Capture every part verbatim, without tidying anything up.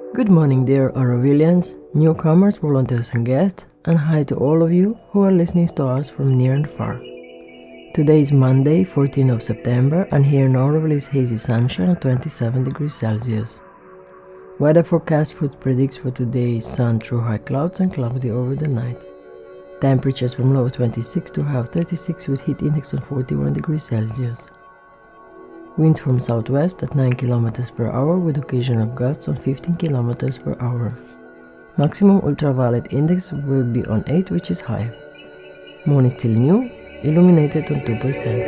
Good morning, dear Aurovilians, newcomers, volunteers and guests, and hi to all of you who are listening to us from near and far. Today is Monday, fourteenth of September, and here in Auroville is hazy sunshine at twenty-seven degrees Celsius. Weather forecast food predicts for today is sun through high clouds and cloudy over the night. Temperatures from low twenty-six to high thirty-six with heat index on forty-one degrees Celsius. Winds from southwest at nine kilometers per hour with occasional gusts on fifteen kilometers per hour. Maximum ultraviolet index will be on eight, which is high. Moon is still new, illuminated on two percent.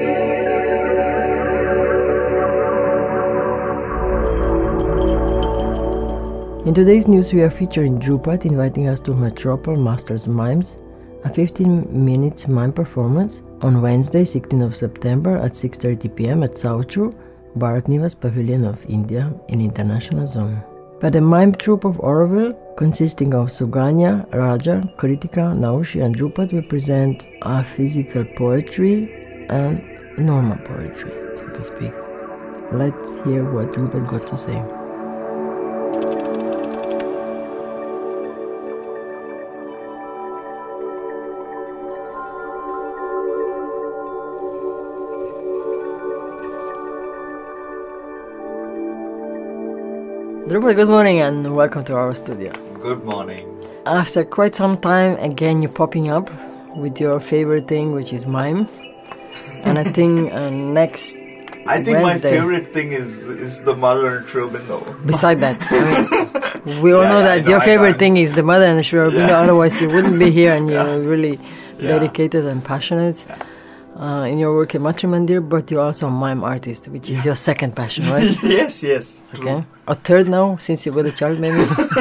In today's news we are featuring Drupad inviting us to Metropole Masters Mimes, a fifteen minute mime performance on Wednesday, sixteenth of September at six thirty p m at Southru, Bharat Nivas Pavilion of India in International Zone. But the mime troupe of Auroville, consisting of Suganya, Raja, Kritika, Naushi and Drupad, will present a physical poetry and normal poetry, so to speak. Let's hear what Drupad got to say. Drupad, good morning and welcome to our studio. Good morning. After quite some time, again you're popping up with your favorite thing, which is mime. And I think uh, next I think Wednesday, my favorite thing is is the mother and Shrobindo. Beside that, I mean, we all Yeah, know yeah, that I know, your I favorite know. thing is the mother and the Shrobindo, Yeah. otherwise you wouldn't be here and you're Yeah. really Yeah. dedicated and passionate uh, in your work at Matrimandir, but you're also a mime artist, which is your second passion, right? yes, yes. True. Okay. Or third now, since you got a child maybe?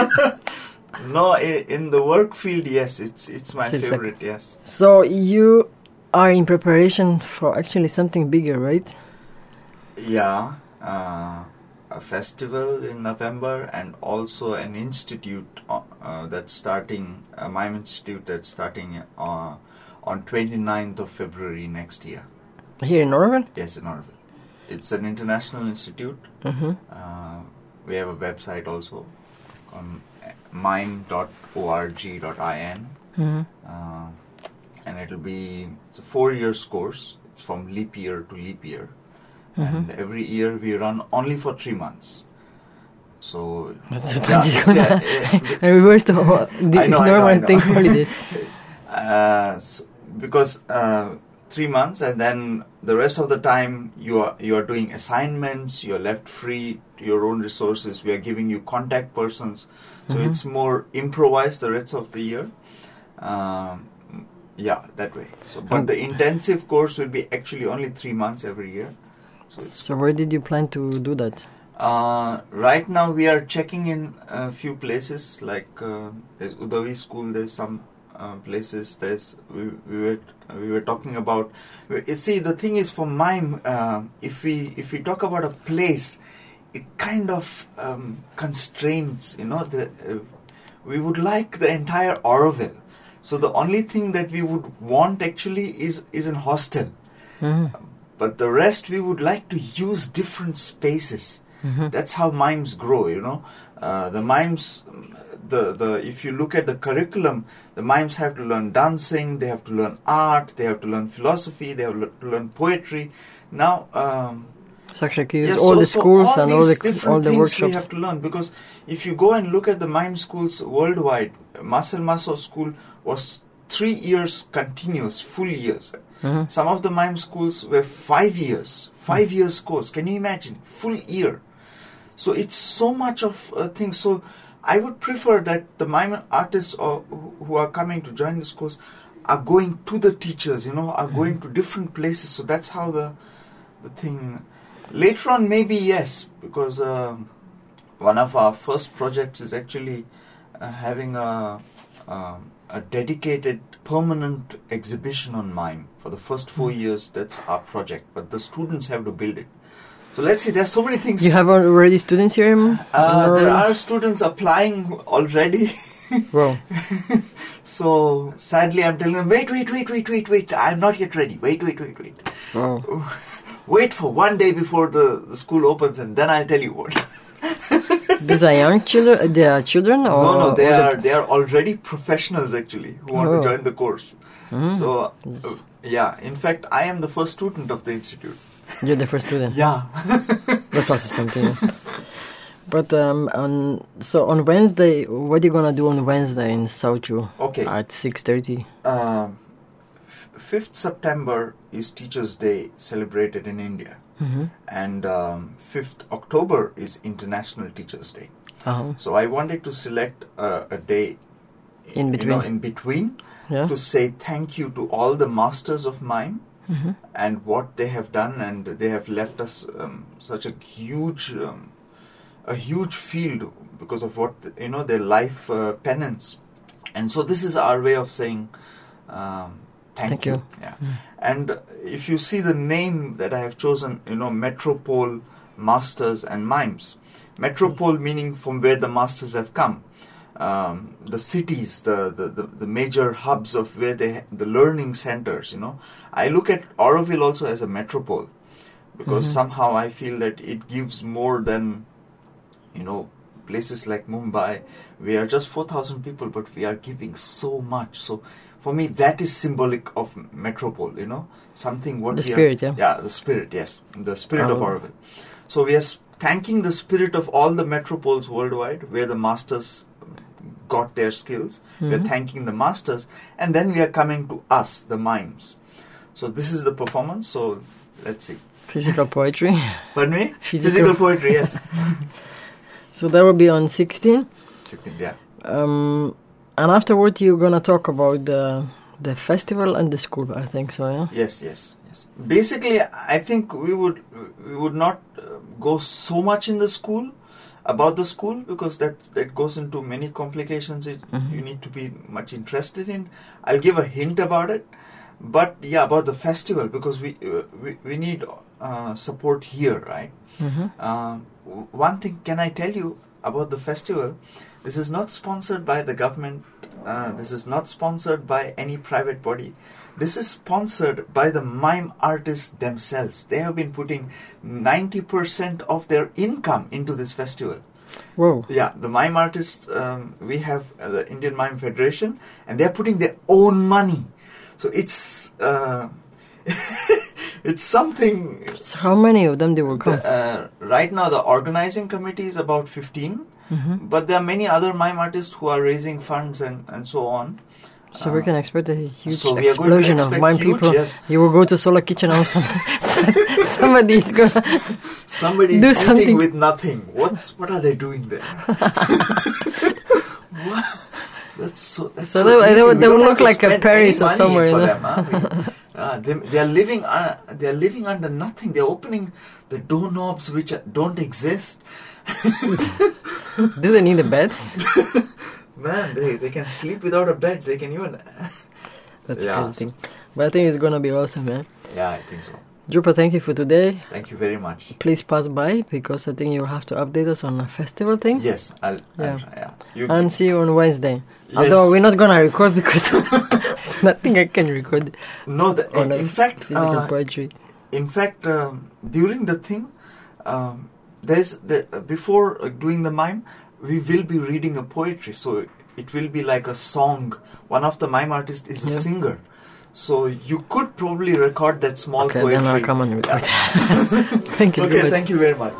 No, i- in the work field, yes, it's it's my Still favorite. Yes. So you are in preparation for actually something bigger, right? Yeah. Uh, a festival in November and also an institute uh, uh, that's starting a mime institute that's starting uh, on twenty-ninth of February next year. Here in Auroville? Yes, in Auroville. It's an international institute. Mm-hmm. Uh, we have a website also on mime dot org dot in, Mm-hmm. uh, and it'll be it's a four years course. It's from leap year to leap year, Mm-hmm. and every year we run only for three months. So That's yeah, Francisco. yeah, yeah. I reversed the, whole, the I know, I know, normal I know. thing holidays. uh, so because uh, three months and then the rest of the time you are you are doing assignments, you are left free to your own resources. We are giving you contact persons, so Mhm. it's more improvised the rest of the year. Um, yeah, that way. So, but And- the intensive course will be actually only three months every year. So, it's, So where did you plan to do that? uh, right now we are checking in a few places like uh, there's Udavi School. There's some uh, places. There's we, we were we were talking about. You see, the thing is for mime, uh, if we if we talk about a place, it kind of um, constrains. You know, the uh, we would like the entire Auroville. So the only thing that we would want actually is is an hostel. Mm-hmm. But the rest we would like to use different spaces. Mm-hmm. That's how mimes grow, you know. Uh, the mimes, the the if you look at the curriculum, the mimes have to learn dancing, they have to learn art, they have to learn philosophy, they have le- to learn poetry. Now, um, So actually you use yeah, all so- the so schools all and all these the different all the things workshops. we have to learn, because if you go and look at the mime schools worldwide, Marcel Marceau school was three years continuous, full years. Mhm. Some of the mime schools were five years, five years course. Can you imagine? Full year. So it's so much of a thing. So I would prefer that the mime artists or who are coming to join this course are going to the teachers, you know, are going to different places. So that's how the the thing. Later on, maybe yes, because um, one of our first projects is actually uh, having a um, a dedicated permanent exhibition on mime for the first four years. That's our project, but the students have to build it. So let's see, there's so many things. You have already students here? in- uh, in there Auroville? are students applying already. Wow. So sadly I'm telling them, wait, wait, wait, wait, wait, wait, I'm not yet ready. Wait, wait, wait, wait. Wow. Wait for one day before the, the school opens and then I'll tell you what. These are young children. They are children, or no, no, they or are they are already professionals actually who want Oh. to join the course. Mm. So, uh, yeah. In fact, I am the first student of the institute. You're the first student. Yeah. That's also something. Yeah. But um, on so on Wednesday, what are you gonna do on Wednesday in Sochu? Okay. At six thirty. Um, fifth September is Teachers' Day celebrated in India, Mm-hmm. and um, fifth October is International Teachers' Day. Uh-huh. So I wanted to select a, a day In you know, between. in between Yeah. to say thank you to all the masters of mime Mm-hmm. and what they have done, and they have left us um, such a huge, um, a huge field because of what you know their life uh, penance, and so this is our way of saying um, thank, Thank you. you. Yeah, Mm. and if you see the name that I have chosen, you know, Metropole Masters and Mimes. Metropole meaning from where the masters have come. Um, the cities, the, the, the, the major hubs of where they ha- the learning centers, you know. I look at Auroville also as a metropole because Mhm. somehow I feel that it gives more than, you know, places like Mumbai. We are just four thousand people, but we are giving so much. So for me, that is symbolic of metropole, you know, something what The we spirit, are, yeah. yeah, the spirit, yes, the spirit of Oh. Auroville. So we are s- thanking the spirit of all the metropoles worldwide where the masters got their skills. We are Mhm. thanking the masters, and then we are coming to us, the mimes. So this is the performance. So let's see. Physical poetry. Pardon me? Physical- poetry, yes. So that will be on sixteen. Something, yeah. Um, and afterward, you're gonna talk about the the festival and the school. I think so. Yeah. Yes, yes, yes. Basically, I think we would we would not uh, go so much in the school about the school because that that goes into many complications. It, Mhm. You need to be much interested in. I'll give a hint about it, but yeah, about the festival because we uh, we, we need uh, support here, right? Mm-hmm. Um, w- one thing can I tell you about the festival? This is not sponsored by the government. Uh, this is not sponsored by any private body. This is sponsored by the mime artists themselves. They have been putting ninety percent of their income into this festival. Whoa. Yeah, the mime artists, um, we have uh, the Indian Mime Federation, and they're putting their own money. So it's uh, it's something. So how many of them they will come? The, uh, right now, the organizing committee is about fifteen, Mm-hmm. but there are many other mime artists who are raising funds and, and so on. So Uh, we can expect a huge so we are going to explosion of expect mime huge, people. yes. You will go to Solar Kitchen or something. Somebody is gonna. Somebody's Do eating something. with nothing. What's what are they doing there? What? That's so. That's So so, they- easy. they would- We they don't would have look to like a spend Paris any or money somewhere, for you know? them, huh? We- uh, they, they are living. Uh, they are living under nothing. They are opening the doorknobs which are, don't exist. Do they need a bed? Man, they they can sleep without a bed. They can even. That's Yeah, crazy. But I think it's gonna be awesome, man. Yeah, I think so. Drupa, thank you for today. Thank you very much. Please pass by because I think you have to update us on a festival thing. Yes, I'll. Yeah. I'll try, yeah. You, And see you on Wednesday. Yes. Although we're not gonna record because there's nothing I can record no, the, on a in fact, physical uh, poetry. in fact, um, during the thing, um, there's the uh, before uh, doing the mime, we will be reading a poetry. So it will be like a song. One of the mime artists is a Yeah. singer. So you could probably record that small Okay, poetry. then I'll come and record. Yeah. Thank you. Okay, Drupa. thank you very much.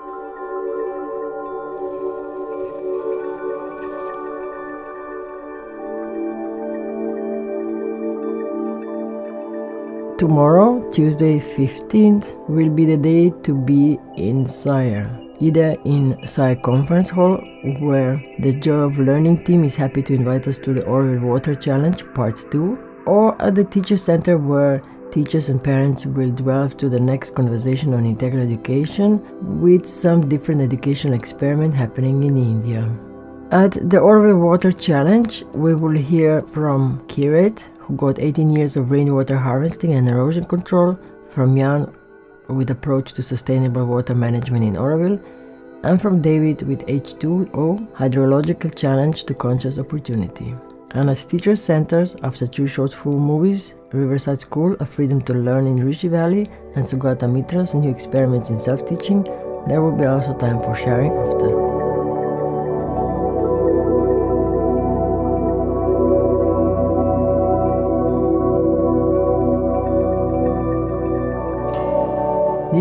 Tomorrow, Tuesday fifteenth, will be the day to be in Sire. Either in Sire Conference Hall, where the Joy of Learning team is happy to invite us to the Auroville Water Challenge Part two, or at the Teacher Center, where teachers and parents will delve to the next conversation on integral education with some different educational experiment happening in India. At the Auroville Water Challenge, we will hear from Kirat, who got eighteen years of rainwater harvesting and erosion control, from Jan with approach to sustainable water management in Auroville, and from David with H two O hydrological challenge to conscious opportunity. And as teacher centers, after two short full movies, Riverside School, A Freedom to Learn in Rishi Valley, and Sugata Mitra's new experiments in self-teaching, there will be also time for sharing after.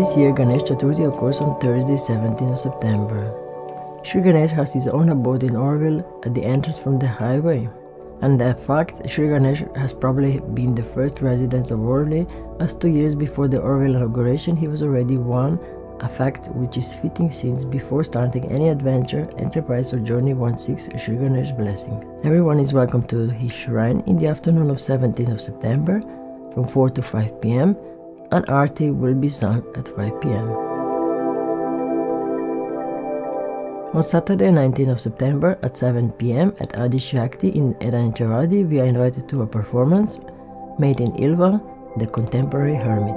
This year Ganesh Chaturthi occurs on Thursday, seventeenth of September. Sri Ganesh has his own abode in Oroville at the entrance from the highway. And in fact, Sri Ganesh has probably been the first resident of Oroville, as two years before the Oroville inauguration he was already one, a fact which is fitting since before starting any adventure, enterprise or journey one seeks Sri Ganesh blessing. Everyone is welcome to his shrine in the afternoon of seventeenth of September from four to five p m and Aarti will be sung at five p m On Saturday, nineteenth of September at seven p m at Adi Shakti in Edanchavadi, we are invited to a performance made in Ilva, the contemporary hermit.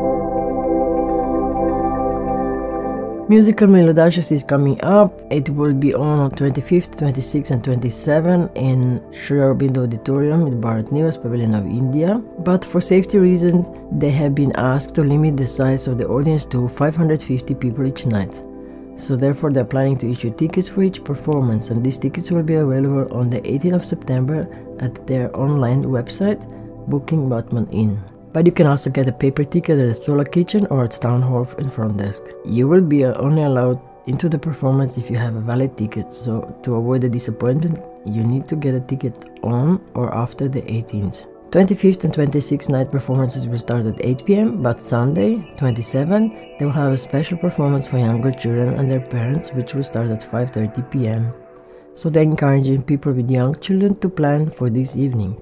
Musical Melodious is coming up. It will be on on twenty-fifth, twenty-sixth and twenty-seventh in Sri Aurobindo Auditorium in Bharat Nivas Pavilion of India. But for safety reasons, they have been asked to limit the size of the audience to five hundred fifty people each night. So therefore they are planning to issue tickets for each performance, and these tickets will be available on the eighteenth of September at their online website, Booking Batman Inn. But you can also get a paper ticket at the Solar Kitchen or at Town Hall in front desk. You will be only allowed into the performance if you have a valid ticket, so to avoid a disappointment, you need to get a ticket on or after the eighteenth. twenty-fifth and twenty-sixth night performances will start at eight p m, but Sunday, twenty-seventh, they will have a special performance for younger children and their parents, which will start at five thirty p m So they're encouraging people with young children to plan for this evening.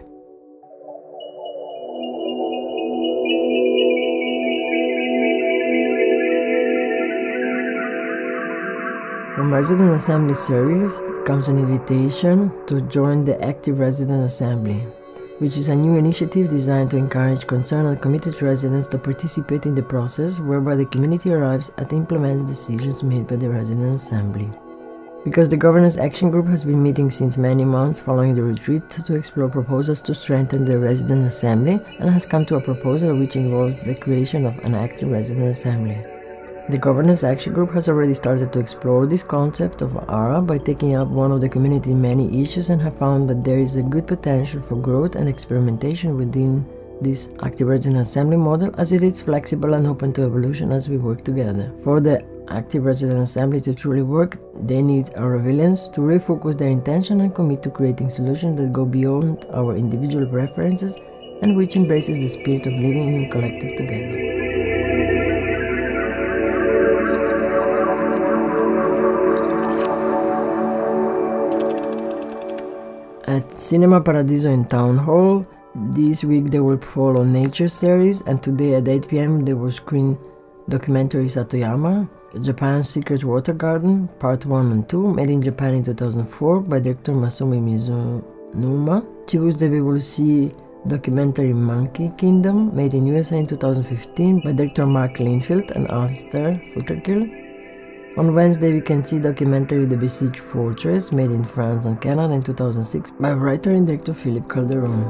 From Resident Assembly Service comes an invitation to join the Active Resident Assembly, which is a new initiative designed to encourage concerned and committed residents to participate in the process whereby the community arrives at implements decisions made by the Resident Assembly. Because the Governance Action Group has been meeting since many months following the retreat to explore proposals to strengthen the Resident Assembly and has come to a proposal which involves the creation of an Active Resident Assembly. The Governance Action Group has already started to explore this concept of A R A by taking up one of the community's many issues and have found that there is a good potential for growth and experimentation within this Active Resident Assembly model, as it is flexible and open to evolution as we work together. For the Active Resident Assembly to truly work, they need Aurovilians to refocus their intention and commit to creating solutions that go beyond our individual preferences and which embraces the spirit of living in collective together. At Cinema Paradiso in Town Hall, this week they will follow Nature series, and today at eight p m they will screen documentary Satoyama, Japan's Secret Water Garden, Part one and two, made in Japan in two thousand four by director Masumi Mizunuma. Tuesday we will see documentary Monkey Kingdom, made in U S A in two thousand fifteen by director Mark Linfield and Alistair Futterkill. On Wednesday we can see documentary The Besieged Fortress, made in France and Canada in two thousand six by writer and director Philippe Calderon.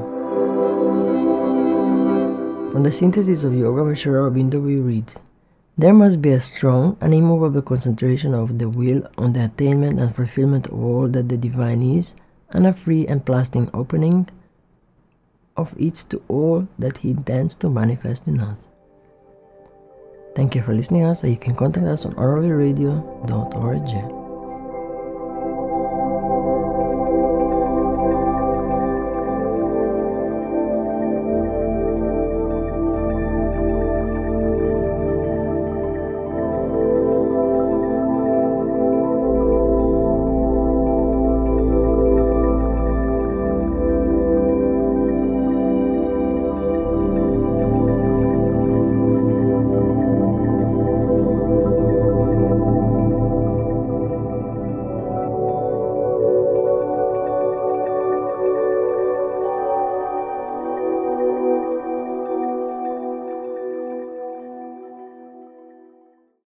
From the Synthesis of Yoga by Sri Aurobindo we read: there must be a strong and immovable concentration of the will on the attainment and fulfillment of all that the divine is, and a free and lasting opening of it to all that he intends to manifest in us. Thank you for listening to us, and you can contact us on auroville radio dot org.